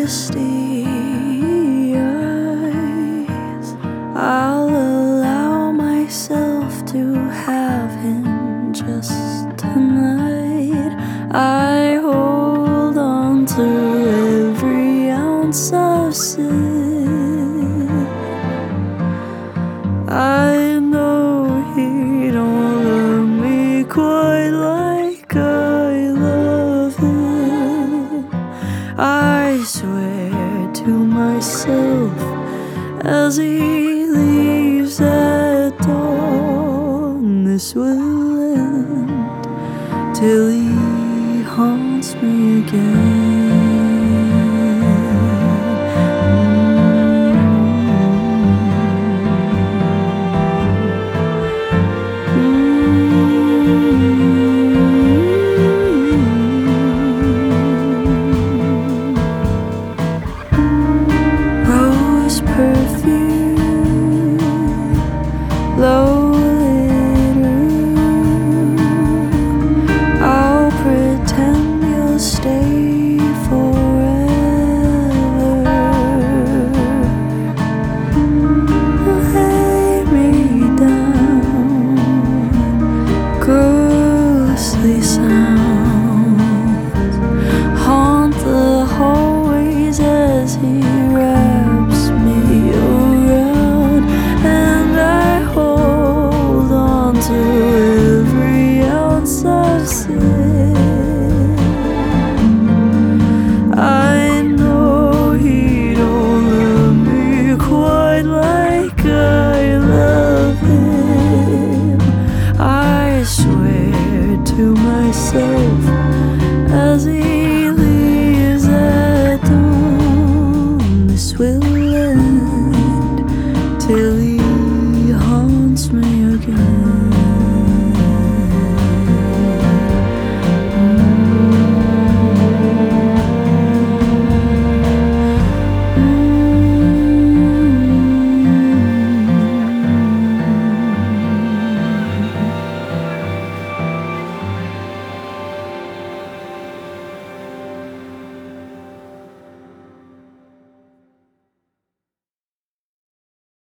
misty eyes, I'll allow myself to have him just tonight. I hold on to every ounce of sin. I know he don't love me quite like I love him. I swear to myself as he leaves at dawn, this will end till he